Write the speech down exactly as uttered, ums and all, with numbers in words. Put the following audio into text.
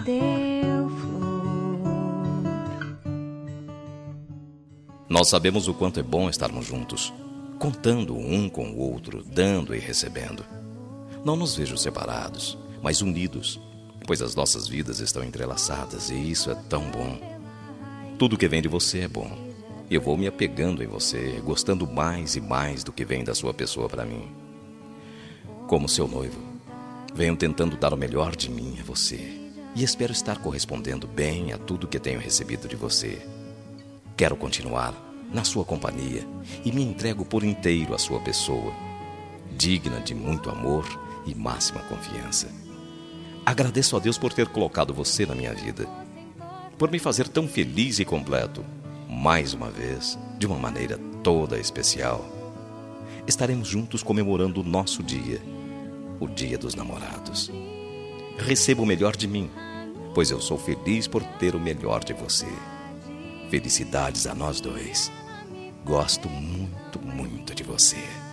deu flor. Nós sabemos o quanto é bom estarmos juntos, contando um com o outro, dando e recebendo. Não nos vejo separados, mas unidos, pois as nossas vidas estão entrelaçadas e isso é tão bom. Tudo que vem de você é bom. Eu vou me apegando em você, gostando mais e mais do que vem da sua pessoa para mim. Como seu noivo, venho tentando dar o melhor de mim a você e espero estar correspondendo bem a tudo que tenho recebido de você. Quero continuar na sua companhia e me entrego por inteiro à sua pessoa, digna de muito amor e máxima confiança. Agradeço a Deus por ter colocado você na minha vida, por me fazer tão feliz e completo, mais uma vez, de uma maneira toda especial. Estaremos juntos comemorando o nosso dia, o Dia dos Namorados. Receba o melhor de mim, pois eu sou feliz por ter o melhor de você. Felicidades a nós dois. Gosto muito, muito de você.